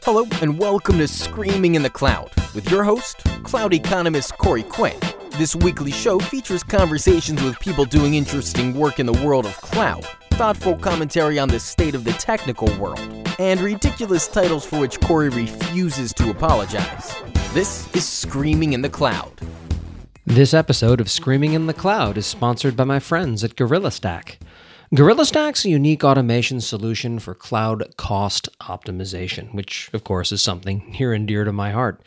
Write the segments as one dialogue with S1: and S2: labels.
S1: Hello and welcome to Screaming in the Cloud with your host, cloud economist Corey Quinn. This weekly show features conversations with people doing interesting work in the world of cloud, thoughtful commentary on the state of the technical world, and ridiculous titles for which Corey refuses to apologize. This is Screaming in the Cloud.
S2: This episode of Screaming in the Cloud is sponsored by my friends at GorillaStack. GorillaStack's a unique automation solution for cloud cost optimization, which, of course, is something near and dear to my heart.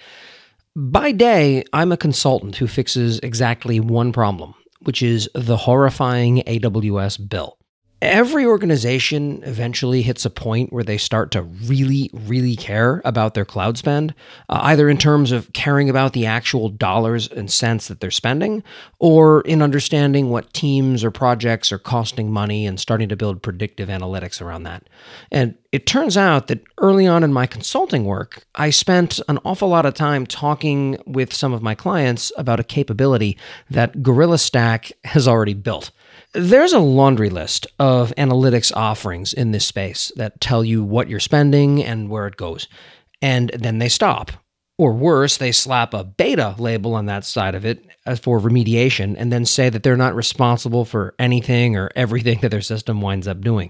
S2: By day, I'm a consultant who fixes exactly one problem, which is the horrifying AWS bill. Every organization eventually hits a point where they start to really care about their cloud spend, either in terms of caring about the actual dollars and cents that they're spending, or in understanding what teams or projects are costing money and starting to build predictive analytics around that. And it turns out that early on in my consulting work, I spent an awful lot of time talking with some of my clients about a capability that GorillaStack has already built. There's a laundry list of analytics offerings in this space that tell you what you're spending and where it goes. And then they stop. Or worse, they slap a beta label on that side of it for remediation and then say that they're not responsible for anything or everything that their system winds up doing.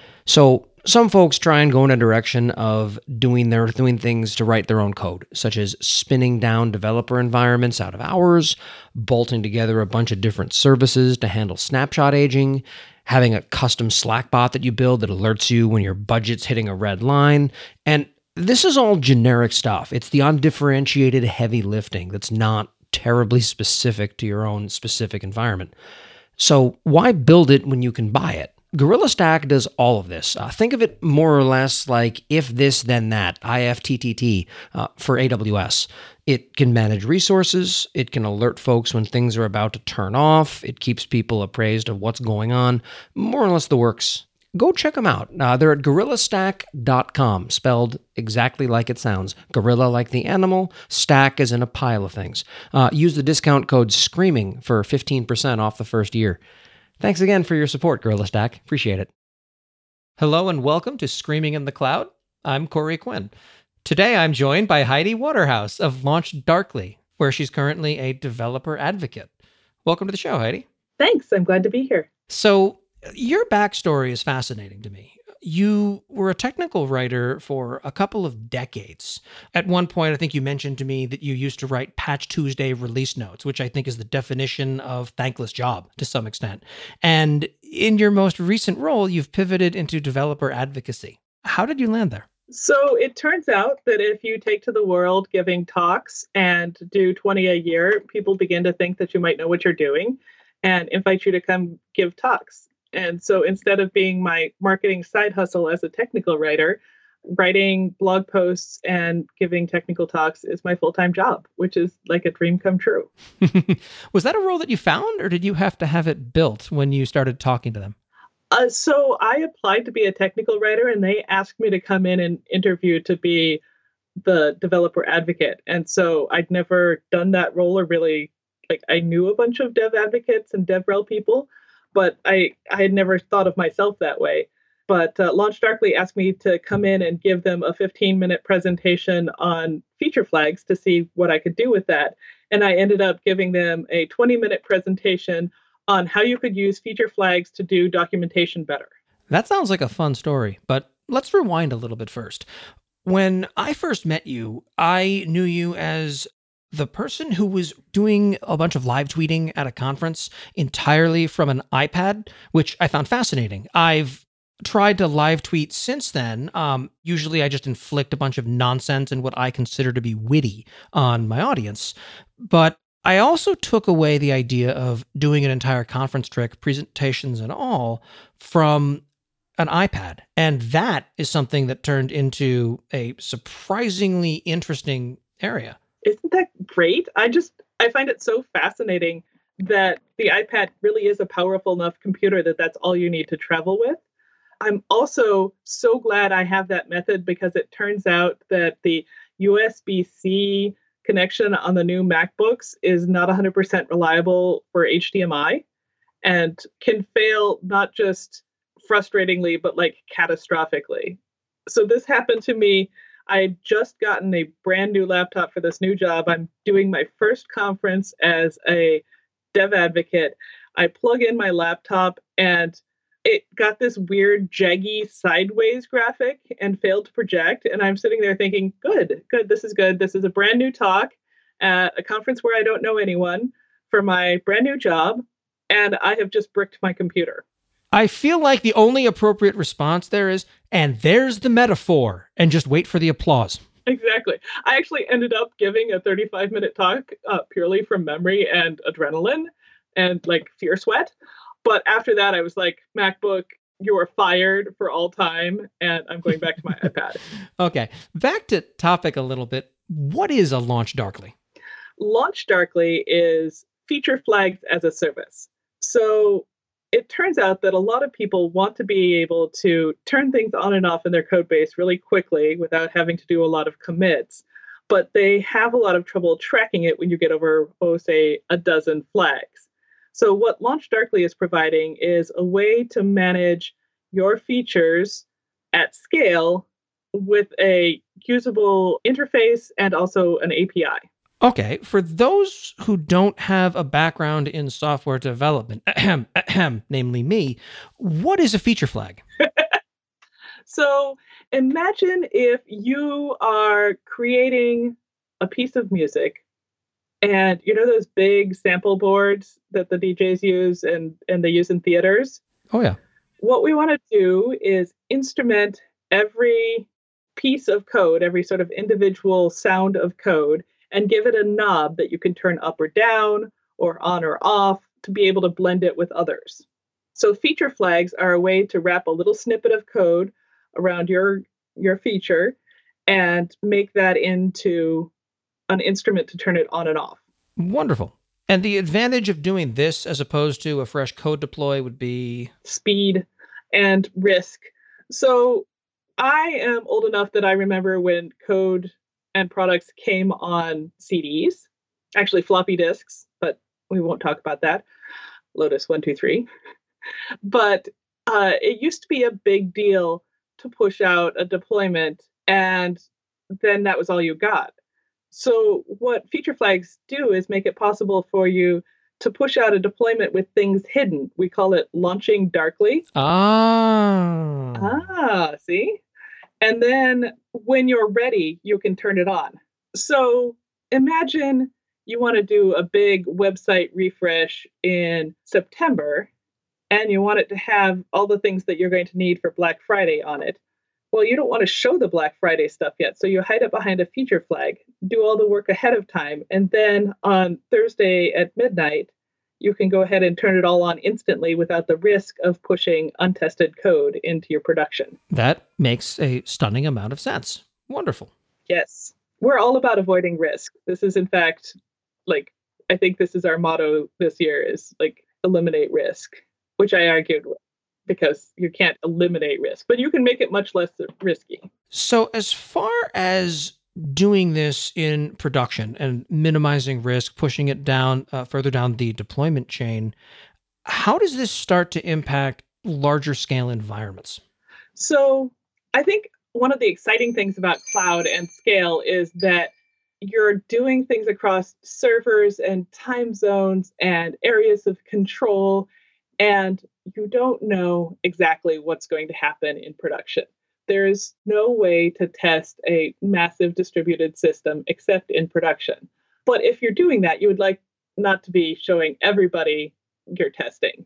S2: So some folks try and go in a direction of doing things to write their own code, such as spinning down developer environments out of hours, bolting together a bunch of different services to handle snapshot aging, having a custom Slack bot that you build that alerts you when your budget's hitting a red line. And this is all generic stuff. It's the undifferentiated heavy lifting that's not terribly specific to your own specific environment. So why build it when you can buy it? GorillaStack does all of this. Think of it more or less like if this, then that, IFTTT for AWS. It can manage resources. It can alert folks when things are about to turn off. It keeps people appraised of what's going on. More or less the works. Go check them out. They're at gorillastack.com, spelled exactly like it sounds. Gorilla like the animal, stack as in a pile of things. Use the discount code SCREAMING for 15% off the first year. Thanks again for your support, GorillaStack. Appreciate it. Hello and welcome to Screaming in the Cloud. I'm Corey Quinn. Today I'm joined by Heidi Waterhouse of LaunchDarkly, where she's currently a developer advocate. Welcome to the show, Heidi.
S3: Thanks. I'm glad to be here.
S2: So your backstory is fascinating to me. You were a technical writer for a couple of decades. At one point, I think you mentioned to me that you used to write Patch Tuesday release notes, which I think is the definition of thankless job to some extent. And in your most recent role, you've pivoted into developer advocacy. How did you land there?
S3: So it turns out that if you take to the world giving talks and do 20 a year, people begin to think that you might know what you're doing and invite you to come give talks. And so instead of being my marketing side hustle as a technical writer, writing blog posts and giving technical talks is my full-time job, which is like a dream come true.
S2: Was that a role that you found, or did you have to have it built when you started talking to them?
S3: So I applied to be a technical writer, and they asked me to come in and interview to be the developer advocate. And so I'd never done that role, or really, I knew a bunch of dev advocates and DevRel people, but I had never thought of myself that way. But LaunchDarkly asked me to come in and give them a 15-minute presentation on feature flags to see what I could do with that. And I ended up giving them a 20-minute presentation on how you could use feature flags to do documentation better.
S2: That sounds like a fun story, but let's rewind a little bit first. When I first met you, I knew you as the person who was doing a bunch of live tweeting at a conference entirely from an iPad, which I found fascinating. I've tried to live tweet since then. Usually I just inflict a bunch of nonsense and what I consider to be witty on my audience. But I also took away the idea of doing an entire conference trick, presentations and all, from an iPad. And that is something that turned into a surprisingly interesting area.
S3: Isn't that great? I find it so fascinating that the iPad really is a powerful enough computer that that's all you need to travel with. I'm also so glad I have that method because it turns out that the USB-C connection on the new MacBooks is not 100% reliable for HDMI and can fail not just frustratingly, but like catastrophically. So this happened to me I had just gotten a brand new laptop for this new job. I'm doing my first conference as a dev advocate. I plug in my laptop and it got this weird jaggy sideways graphic and failed to project. And I'm sitting there thinking, good, this is good. This is a brand new talk at a conference where I don't know anyone for my brand new job. And I have just bricked my computer.
S4: I feel like the only appropriate response there is, and there's the metaphor, and just wait for the applause.
S3: Exactly. I actually ended up giving a 35-minute talk purely from memory and adrenaline and like fear sweat. But after that, I was like, MacBook, you are fired for all time. And I'm going back to my iPad.
S4: Okay. Back to topic a little bit. What is a Launch Darkly?
S3: Launch Darkly is feature flags as a service. So it turns out that a lot of people want to be able to turn things on and off in their code base really quickly without having to do a lot of commits. But they have a lot of trouble tracking it when you get over, say, a dozen flags. So what Launch Darkly is providing is a way to manage your features at scale with a usable interface and also an API.
S4: Okay, for those who don't have a background in software development, namely me, what is a feature flag?
S3: So imagine if you are creating a piece of music and you know those big sample boards that the DJs use and they use in theaters?
S4: Oh, yeah.
S3: What we want to do is instrument every piece of code, every sort of individual sound of code, and give it a knob that you can turn up or down or on or off to be able to blend it with others. So feature flags are a way to wrap a little snippet of code around your feature and make that into an instrument to turn it on and off.
S4: Wonderful. And the advantage of doing this as opposed to a fresh code deploy would be?
S3: Speed and risk. So I am old enough that I remember when code and products came on CDs, actually floppy disks, but we won't talk about that. Lotus 123. But it used to be a big deal to push out a deployment, and then that was all you got. So what feature flags do is make it possible for you to push out a deployment with things hidden. We call it launching darkly. See? And then when you're ready, you can turn it on. So imagine you want to do a big website refresh in September, and you want it to have all the things that you're going to need for Black Friday on it. Well, you don't want to show the Black Friday stuff yet, so you hide it behind a feature flag, do all the work ahead of time, and then on Thursday at midnight, you can go ahead and turn it all on instantly without the risk of pushing untested code into your production.
S4: That makes a stunning amount of sense. Wonderful.
S3: Yes. We're all about avoiding risk. This is, in fact, I think this is our motto this year is eliminate risk, which I argued with because you can't eliminate risk, but you can make it much less risky.
S4: So as far as doing this in production and minimizing risk, pushing it down further down the deployment chain, how does this start to impact larger scale environments?
S3: So I think one of the exciting things about cloud and scale is that you're doing things across servers and time zones and areas of control, and you don't know exactly what's going to happen in production. There's no way to test a massive distributed system except in production. But if you're doing that, you would like not to be showing everybody your testing.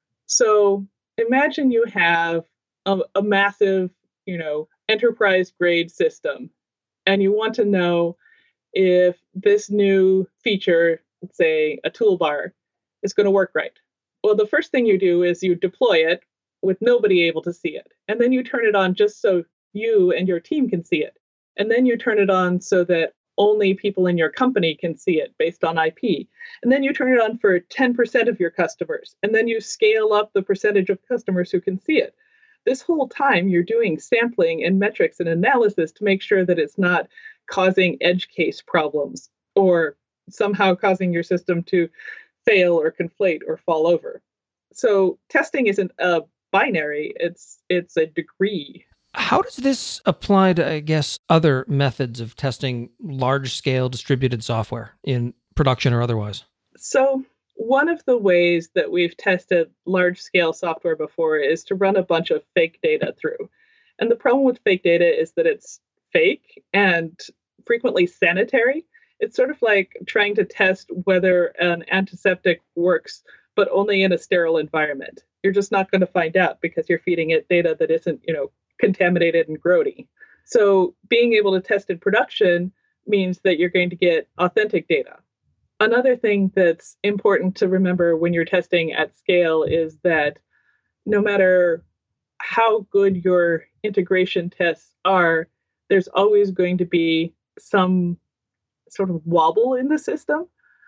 S3: So imagine you have a massive, enterprise grade system, and you want to know if this new feature, let's say a toolbar, is going to work right. Well, the first thing you do is you deploy it with nobody able to see it. And then you turn it on just so you and your team can see it. And then you turn it on so that only people in your company can see it based on IP. And then you turn it on for 10% of your customers. And then you scale up the percentage of customers who can see it. This whole time you're doing sampling and metrics and analysis to make sure that it's not causing edge case problems or somehow causing your system to fail or conflate or fall over. So testing isn't a binary, it's a degree.
S4: How does this apply to, I guess, other methods of testing large-scale distributed software in production or otherwise?
S3: So, one of the ways that we've tested large scale software before is to run a bunch of fake data through. And the problem with fake data is that it's fake and frequently sanitary. It's sort of like trying to test whether an antiseptic works, but only in a sterile environment. You're just not going to find out because you're feeding it data that isn't, contaminated and grody. So being able to test in production means that you're going to get authentic data. Another thing that's important to remember when you're testing at scale is that no matter how good your integration tests are, there's always going to be some sort of wobble in the system.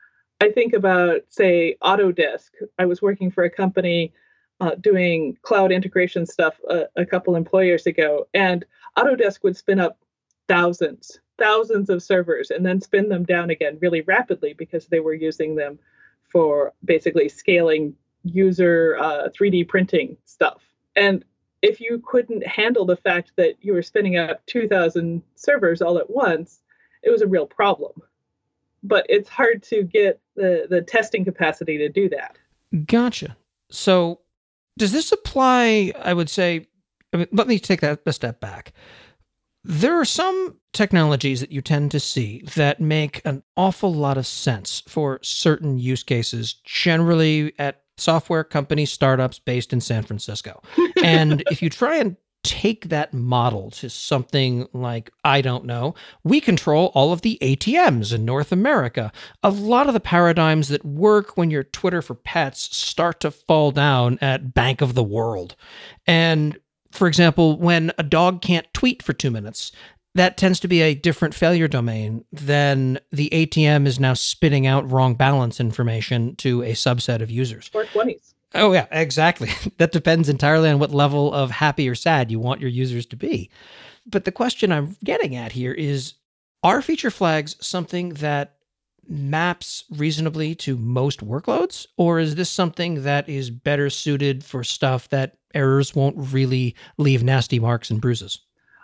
S3: I think about, say, Autodesk. I was working for a company doing cloud integration stuff a couple employers ago, and Autodesk would spin up thousands of servers and then spin them down again really rapidly because they were using them for basically scaling user 3D printing stuff. And if you couldn't handle the fact that you were spinning up 2,000 servers all at once, it was a real problem. But it's hard to get the testing capacity to do that.
S4: Gotcha. So does this apply, I would say, let me take that a step back. There are some technologies that you tend to see that make an awful lot of sense for certain use cases, generally at software company startups based in San Francisco. And if you try and take that model to something like, I don't know, we control all of the ATMs in North America. A lot of the paradigms that work when you're Twitter for pets start to fall down at Bank of the World. And for example, when a dog can't tweet for 2 minutes, that tends to be a different failure domain than the ATM is now spitting out wrong balance information to a subset of users.
S3: 420s.
S4: Oh, yeah, exactly. That depends entirely on what level of happy or sad you want your users to be. But the question I'm getting at here is, are feature flags something that maps reasonably to most workloads? Or is this something that is better suited for stuff that errors won't really leave nasty marks and bruises?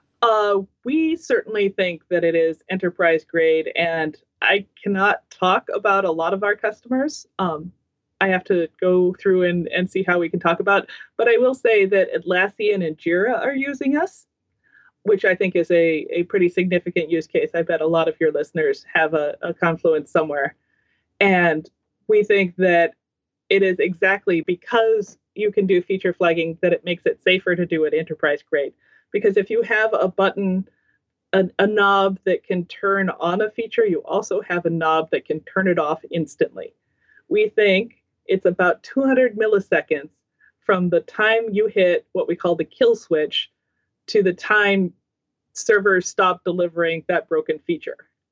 S3: We certainly think that it is enterprise grade, and I cannot talk about a lot of our customers. I have to go through and see how we can talk about. But I will say that Atlassian and Jira are using us, which I think is a pretty significant use case. I bet a lot of your listeners have a Confluence somewhere. And we think that it is exactly because you can do feature flagging that it makes it safer to do it enterprise grade. Because if you have a button, a knob that can turn on a feature, you also have a knob that can turn it off instantly. We think it's about 200 milliseconds from the time you hit what we call the kill switch to the time servers stop delivering that broken feature.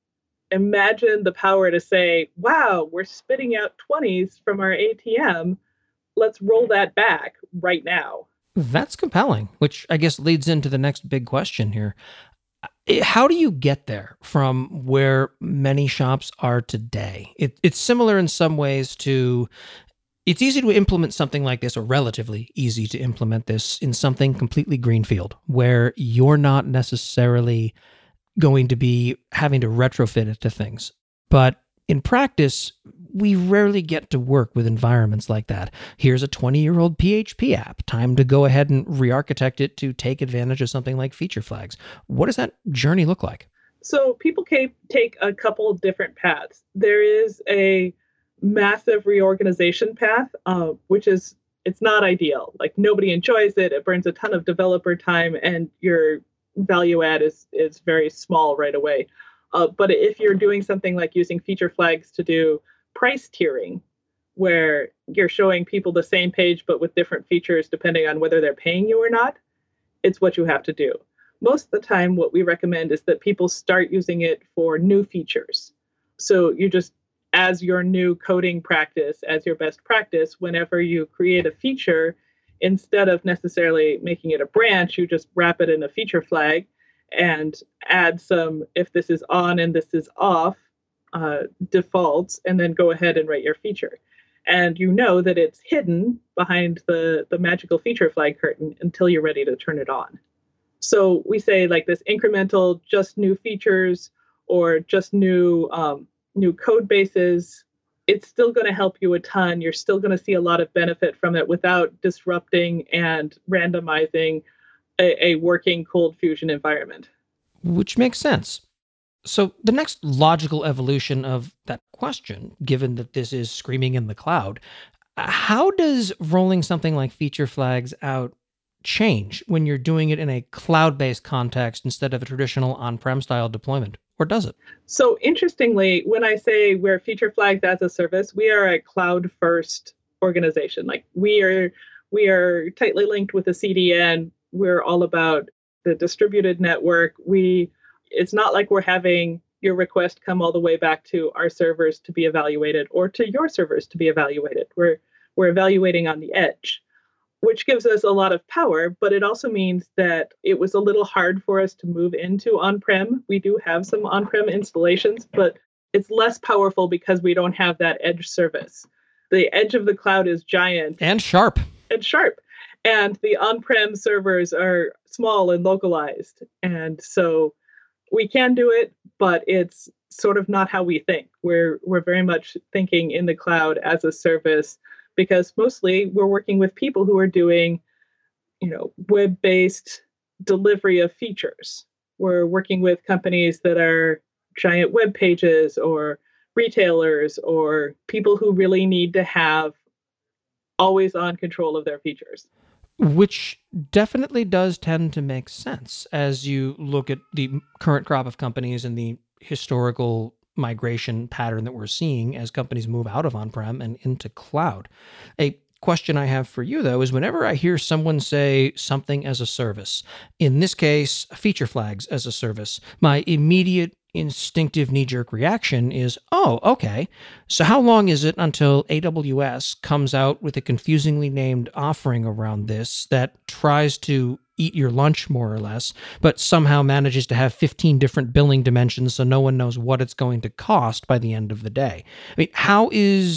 S3: Imagine the power to say, wow, we're spitting out 20s from our ATM. Let's roll that back right now.
S4: That's compelling, which I guess leads into the next big question here. How do you get there from where many shops are today? It's similar in some ways to, it's easy to implement something like this, or relatively easy to implement this in something completely greenfield, where you're not necessarily going to be having to retrofit it to things. But in practice, we rarely get to work with environments like that. Here's a 20-year-old PHP app. Time to go ahead and re-architect it to take advantage of something like feature flags. What does that journey look like?
S3: So people can take a couple of different paths. There is a massive reorganization path, which is, it's not ideal. Like, nobody enjoys it. It burns a ton of developer time, and your value add is very small right away. But if you're doing something like using feature flags to do price tiering, where you're showing people the same page but with different features depending on whether they're paying you or not, it's what you have to do. Most of the time, what we recommend is that people start using it for new features. So you just, as your new coding practice, as your best practice, whenever you create a feature, instead of necessarily making it a branch, you just wrap it in a feature flag and add some, if this is on and this is off, defaults, and then go ahead and write your feature. And you know that it's hidden behind the magical feature flag curtain until you're ready to turn it on. So we say like this incremental, just new features or just new code bases. It's still going to help you a ton. You're still going to see a lot of benefit from it without disrupting and randomizing a working Cold Fusion environment.
S4: Which makes sense. So the next logical evolution of that question, given that this is screaming in the cloud, how does rolling something like feature flags out change when you're doing it in a cloud-based context instead of a traditional on-prem style deployment? Or does it?
S3: So interestingly, when I say we're feature flags as a service, we are a cloud-first organization. Like we are tightly linked with the CDN. We're all about the distributed network. It's not like we're having your request come all the way back to our servers to be evaluated or to your servers to be evaluated. We're evaluating on the edge, which gives us a lot of power, but it also means that it was a little hard for us to move into on-prem. We do have some on-prem installations, but it's less powerful because we don't have that edge service. The edge of the cloud is giant.
S4: And sharp.
S3: And the on-prem servers are small and localized. And so we can do it, but it's sort of not how we think. We're very much thinking in the cloud as a service, because mostly we're working with people who are doing, web-based delivery of features. We're working with companies that are giant web pages or retailers or people who really need to have always on control of their features.
S4: Which definitely does tend to make sense as you look at the current crop of companies and the historical migration pattern that we're seeing as companies move out of on-prem and into cloud. A question I have for you, though, is whenever I hear someone say something as a service, in this case, feature flags as a service, my immediate instinctive knee-jerk reaction is, oh, okay, so how long is it until AWS comes out with a confusingly named offering around this that tries to eat your lunch, more or less, but somehow manages to have 15 different billing dimensions so no one knows what it's going to cost by the end of the day? I mean, how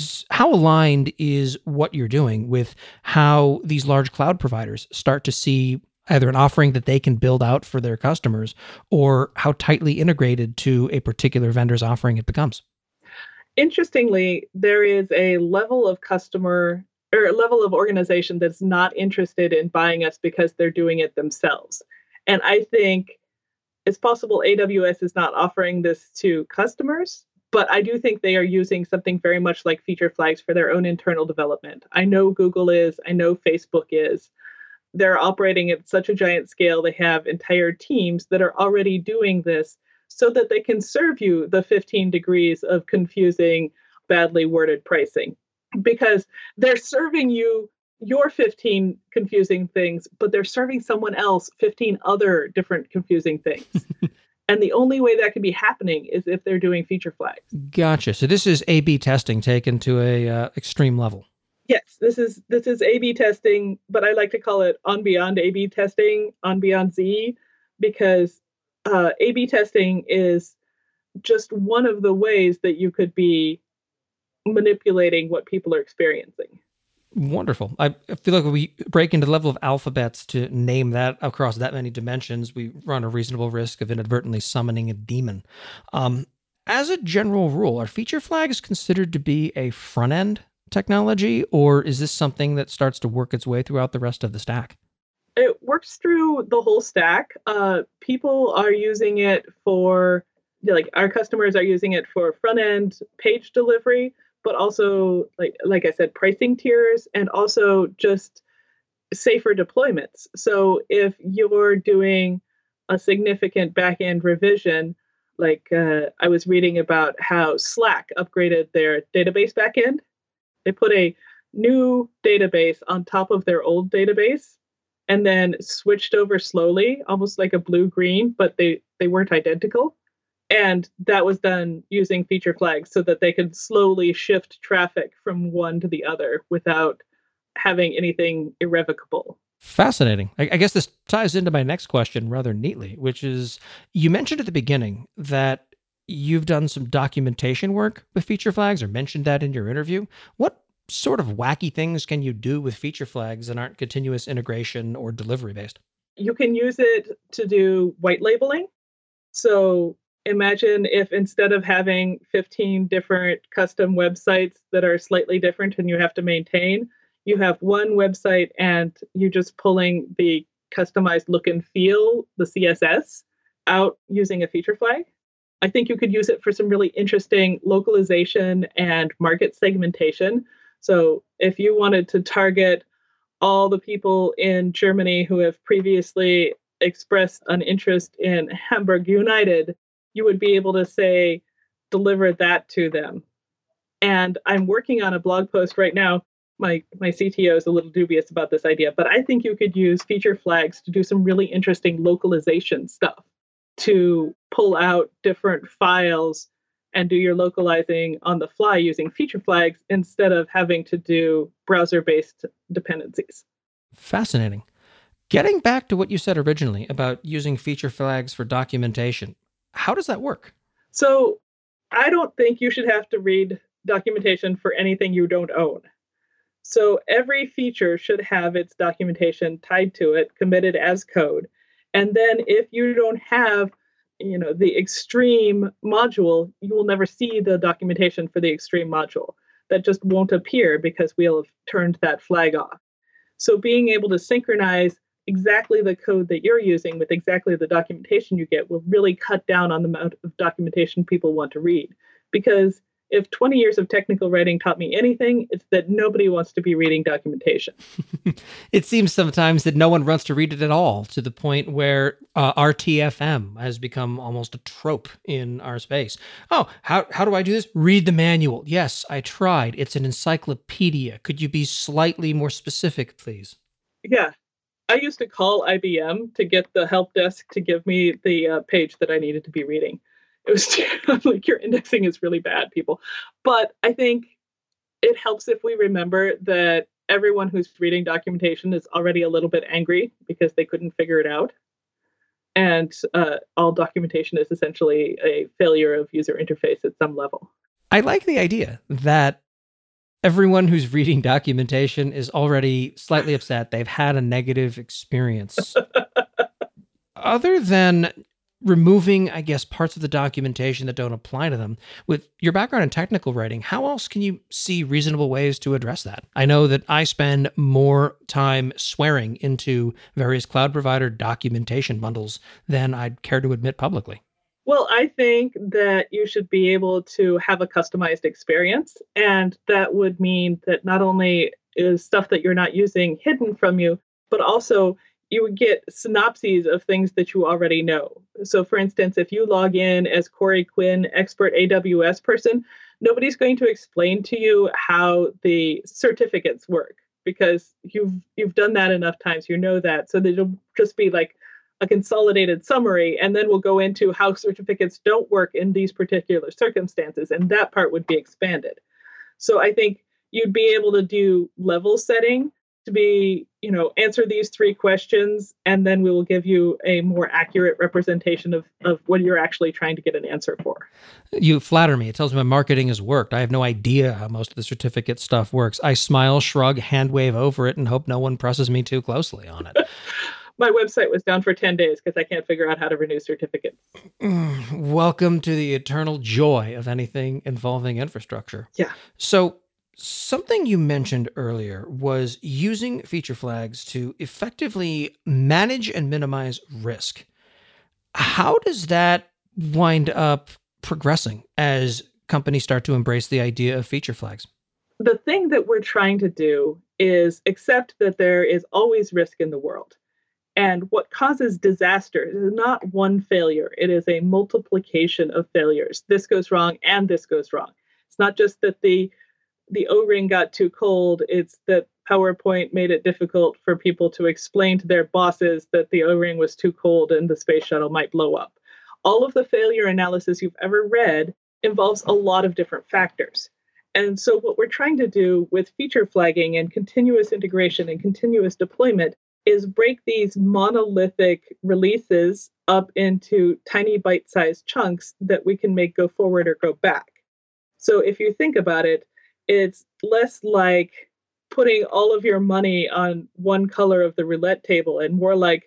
S4: aligned is what you're doing with how these large cloud providers start to see either an offering that they can build out for their customers or how tightly integrated to a particular vendor's offering it becomes?
S3: Interestingly, there is a level of customer or a level of organization that's not interested in buying us because they're doing it themselves. And I think it's possible AWS is not offering this to customers, but I do think they are using something very much like feature flags for their own internal development. I know Google is, I know Facebook is. They're operating at such a giant scale. They have entire teams that are already doing this so that they can serve you the 15 degrees of confusing, badly worded pricing, because they're serving you your 15 confusing things, but they're serving someone else 15 other different confusing things. And the only way that could be happening is if they're doing feature flags.
S4: Gotcha. So this is A/B testing taken to a extreme level.
S3: Yes, this is A/B testing, but I like to call it on beyond A/B testing, on beyond Z, because A/B testing is just one of the ways that you could be manipulating what people are experiencing.
S4: Wonderful. I feel like when we break into the level of alphabets to name that across that many dimensions, we run a reasonable risk of inadvertently summoning a demon. As a general rule, are feature flags considered to be a front-end technology, or is this something that starts to work its way throughout the rest of the stack?
S3: It works through the whole stack. People are using it for, like, our customers are using it for front-end page delivery, but also, like I said, pricing tiers, and also just safer deployments. So if you're doing a significant back-end revision, like I was reading about how Slack upgraded their database backend. They put a new database on top of their old database and then switched over slowly, almost like a blue-green, but they weren't identical. And that was done using feature flags so that they could slowly shift traffic from one to the other without having anything irrevocable.
S4: Fascinating. I guess this ties into my next question rather neatly, which is, you mentioned at the beginning that you've done some documentation work with feature flags, or mentioned that in your interview. What sort of wacky things can you do with feature flags that aren't continuous integration or delivery based?
S3: you can use it to do white labeling. So imagine if instead of having 15 different custom websites that are slightly different and you have to maintain, you have one website and you're just pulling the customized look and feel, the CSS, out using a feature flag. I think you could use it for some really interesting localization and market segmentation. So if you wanted to target all the people in Germany who have previously expressed an interest in Hamburg United, you would be able to say, deliver that to them. And I'm working on a blog post right now. My CTO is a little dubious about this idea, but I think you could use feature flags to do some really interesting localization stuff, to pull out different files and do your localizing on the fly using feature flags instead of having to do browser-based dependencies.
S4: Fascinating. Getting back to what you said originally about using feature flags for documentation, how does that work?
S3: So I don't think you should have to read documentation for anything you don't own. So every feature should have its documentation tied to it, committed as code. And then if you don't have, the extreme module, you will never see the documentation for the extreme module. That just won't appear because we'll have turned that flag off. So being able to synchronize exactly the code that you're using with exactly the documentation you get will really cut down on the amount of documentation people want to read. Because if 20 years of technical writing taught me anything, it's that nobody wants to be reading documentation.
S4: It seems sometimes that no one wants to read it at all, to the point where RTFM has become almost a trope in our space. Oh, how do I do this? Read the manual. Yes, I tried. It's an encyclopedia. Could you be slightly more specific, please?
S3: Yeah. I used to call IBM to get the help desk to give me the page that I needed to be reading. It was like, your indexing is really bad, people. But I think it helps if we remember that everyone who's reading documentation is already a little bit angry because they couldn't figure it out. And all documentation is essentially a failure of user interface at some level.
S4: I like the idea that everyone who's reading documentation is already slightly upset. They've had a negative experience. Other than removing, I guess, parts of the documentation that don't apply to them, with your background in technical writing, how else can you see reasonable ways to address that? I know that I spend more time swearing into various cloud provider documentation bundles than I'd care to admit publicly.
S3: Well, I think that you should be able to have a customized experience. And that would mean that not only is stuff that you're not using hidden from you, but also you would get synopses of things that you already know. So for instance, if you log in as Corey Quinn, expert AWS person, nobody's going to explain to you how the certificates work because you've done that enough times, you know that. So it'll just be like a consolidated summary, and then we'll go into how certificates don't work in these particular circumstances, and that part would be expanded. So I think you'd be able to do level setting to be, answer these 3 questions, and then we will give you a more accurate representation of what you're actually trying to get an answer for.
S4: You flatter me. It tells me my marketing has worked. I have no idea how most of the certificate stuff works. I smile, shrug, hand wave over it, and hope no one presses me too closely on it.
S3: My website was down for 10 days because I can't figure out how to renew certificates.
S4: Welcome to the eternal joy of anything involving infrastructure.
S3: Yeah.
S4: So something you mentioned earlier was using feature flags to effectively manage and minimize risk. How does that wind up progressing as companies start to embrace the idea of feature flags?
S3: The thing that we're trying to do is accept that there is always risk in the world. And what causes disaster is not one failure. It is a multiplication of failures. This goes wrong and this goes wrong. It's not just that the O-ring got too cold. It's that PowerPoint made it difficult for people to explain to their bosses that the O-ring was too cold and the space shuttle might blow up. All of the failure analysis you've ever read involves a lot of different factors. And so what we're trying to do with feature flagging and continuous integration and continuous deployment is break these monolithic releases up into tiny bite-sized chunks that we can make go forward or go back. So if you think about it, it's less like putting all of your money on one color of the roulette table and more like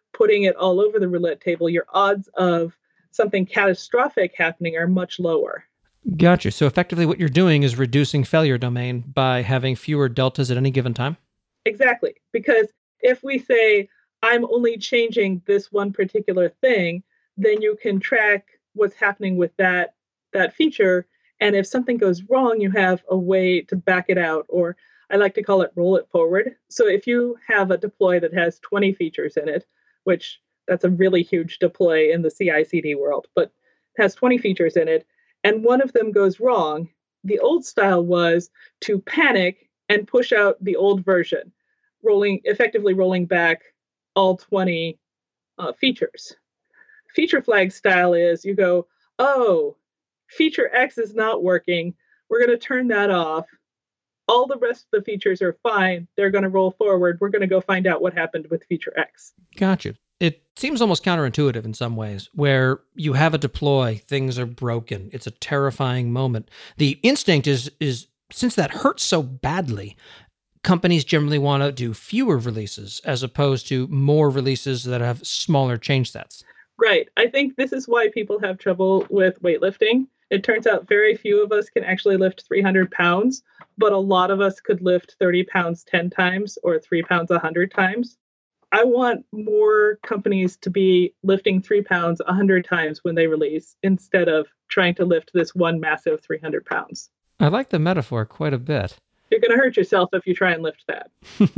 S3: putting it all over the roulette table, your odds of something catastrophic happening are much lower.
S4: Gotcha. So effectively what you're doing is reducing failure domain by having fewer deltas at any given time?
S3: Exactly. Because if we say, I'm only changing this one particular thing, then you can track what's happening with that feature. And if something goes wrong, you have a way to back it out, or I like to call it roll it forward. So if you have a deploy that has 20 features in it, which that's a really huge deploy in the CI/CD world, but has 20 features in it, and one of them goes wrong, the old style was to panic and push out the old version, effectively rolling back all 20 features. Feature flag style is you go, oh, feature X is not working. We're going to turn that off. All the rest of the features are fine. They're going to roll forward. We're going to go find out what happened with feature X.
S4: Gotcha. It seems almost counterintuitive in some ways, where you have a deploy, things are broken. It's a terrifying moment. The instinct is since that hurts so badly, companies generally want to do fewer releases as opposed to more releases that have smaller change sets.
S3: Right. I think this is why people have trouble with weightlifting. It turns out very few of us can actually lift 300 pounds, but a lot of us could lift 30 pounds 10 times or 3 pounds 100 times. I want more companies to be lifting 3 pounds 100 times when they release instead of trying to lift this one massive 300 pounds.
S4: I like the metaphor quite a bit.
S3: You're going to hurt yourself if you try and lift that.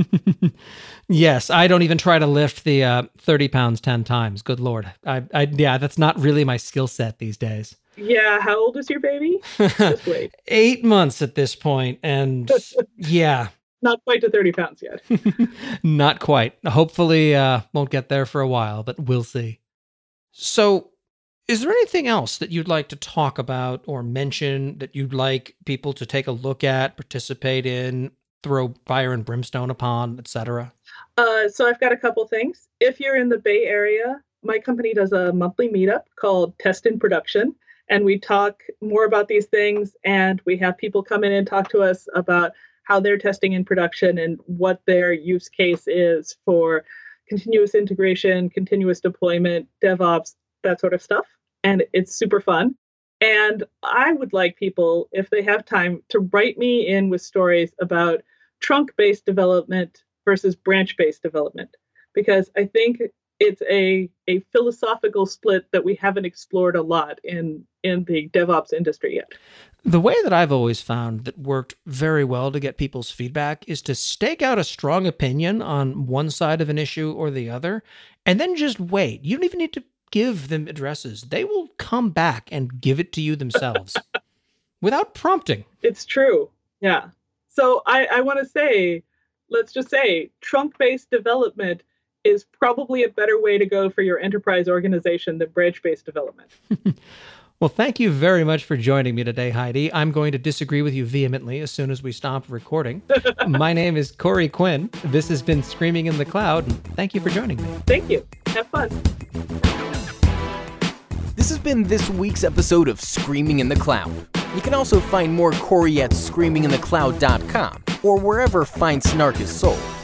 S4: Yes, I don't even try to lift the 30 pounds 10 times. Good Lord. Yeah, that's not really my skill set these days.
S3: Yeah, how old is your baby? Just wait.
S4: 8 months at this point, and yeah.
S3: Not quite to 30 pounds yet.
S4: Not quite. Hopefully won't get there for a while, but we'll see. So, is there anything else that you'd like to talk about or mention that you'd like people to take a look at, participate in, throw fire and brimstone upon, etc.?
S3: So I've got a couple things. If you're in the Bay Area, my company does a monthly meetup called Test in Production, and we talk more about these things, and we have people come in and talk to us about how they're testing in production and what their use case is for continuous integration, continuous deployment, DevOps, that sort of stuff. And it's super fun. And I would like people, if they have time, to write me in with stories about trunk-based development versus branch-based development, because I think it's a philosophical split that we haven't explored a lot in the DevOps industry yet.
S4: The way that I've always found that worked very well to get people's feedback is to stake out a strong opinion on one side of an issue or the other, and then just wait. You don't even need to give them addresses. They will come back and give it to you themselves without prompting.
S3: It's true. Yeah. So I want to say, let's just say trunk-based development is probably a better way to go for your enterprise organization than branch-based development.
S4: Well, thank you very much for joining me today, Heidi. I'm going to disagree with you vehemently as soon as we stop recording. My name is Corey Quinn. This has been Screaming in the Cloud, and thank you for joining me.
S3: Thank you. Have fun.
S1: This has been this week's episode of Screaming in the Cloud. You can also find more Corey at screaminginthecloud.com or wherever fine snark is sold.